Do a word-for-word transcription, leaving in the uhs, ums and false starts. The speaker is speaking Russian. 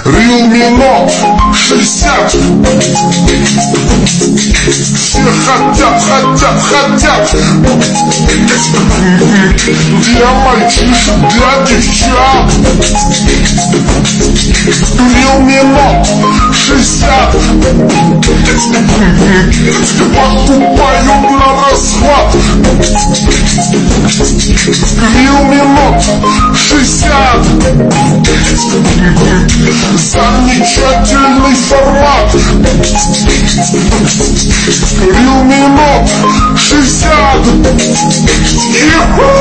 Realme Note шестьдесят. Все хотят, хотят, хотят. Для мальчишек, для девчат. Realme Note шестьдесят. Покупаю на расхват. Realme Note шестьдесят. Замечательный формат. Realme Note шестьдесят.